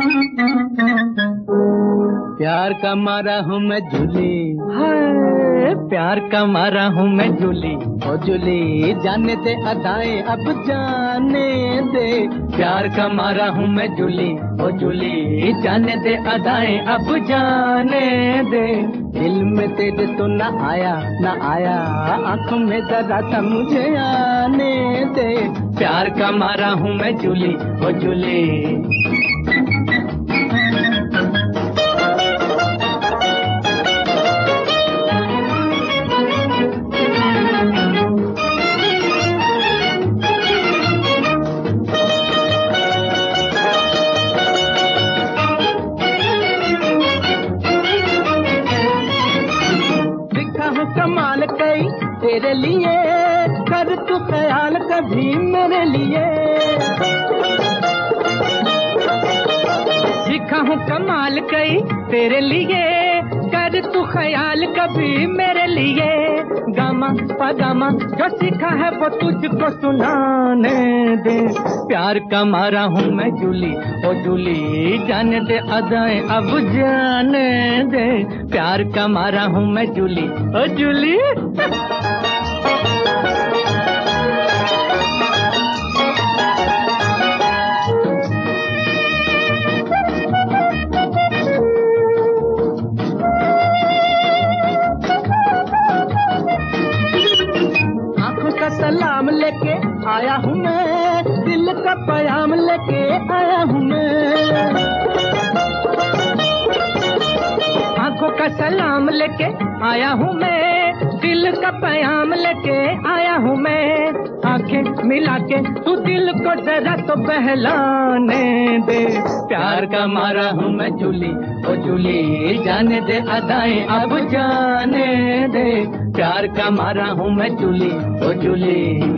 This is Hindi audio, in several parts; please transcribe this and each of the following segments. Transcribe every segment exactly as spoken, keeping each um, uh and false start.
प्यार का मारा हूँ मैं झूली, हाय प्यार का मारा हूँ मैं झूली, ओ झूली जाने दे अदाएं अब जाने दे। प्यार का मारा हूँ मैं झूली, ओ झूली जाने दे अदाएं अब जाने दे। दिल में तेरे तो ना आया ना आया, आंखों में जरा सा मुझे आने दे। प्यार का मारा हूँ मैं झूली, ओ झूली। कमाल कई तेरे लिए, कर तू ख्याल कभी मेरे लिए। सीखा हूँ कमाल कई तेरे लिए, कर तू ख्याल कभी मेरे लिए। गामा पगामा जो सीखा है वो तुझको सुनाने दे। प्यार का मारा हूँ मैं झूली, ओ झूली जाने दे अदाएं अब जाने दे। प्यार का मारा हूँ मैं झूली, ओ झूली। सलाम लेके आया हूँ मैं, दिल का प्याम लेके आया हूँ मैं। आंखों का सलाम लेके आया हूँ मैं, दिल का प्याम लेके आया हूँ मैं। आंखें मिला के तू दिल को जरा तो बहलाने दे। प्यार का मारा हूँ मैं झूली, ओ झूली जाने दे अदाएं अब जाने दे। प्यार का मारा हूँ मैं झूली, ओ झूली।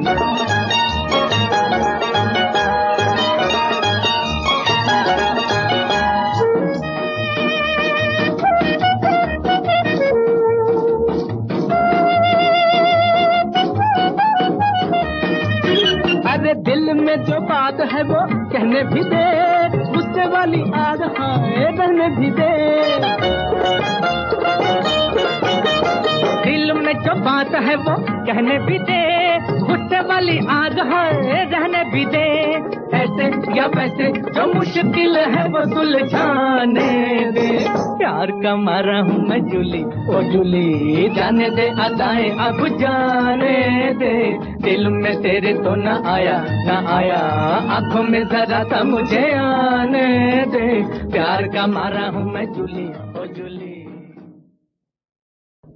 अरे दिल में जो बात है वो कहने भी दे, गुस्से वाली आग हाय रहने भी दे। दिल में जो बात है वो कहने भी दे, गुस्से वाली आग है रहने भी दे। ऐसे या वैसे जो मुश्किल है वो सुलझाने दे। प्यार का मारा हूँ मैं झूली, ओ झूली जाने दे अदाएं अब जाने दे। दिल में तेरे तो ना आया ना आया, आंखों में जरा सा मुझे आने दे। प्यार का मारा हूँ मैं झूली, ओ झूली।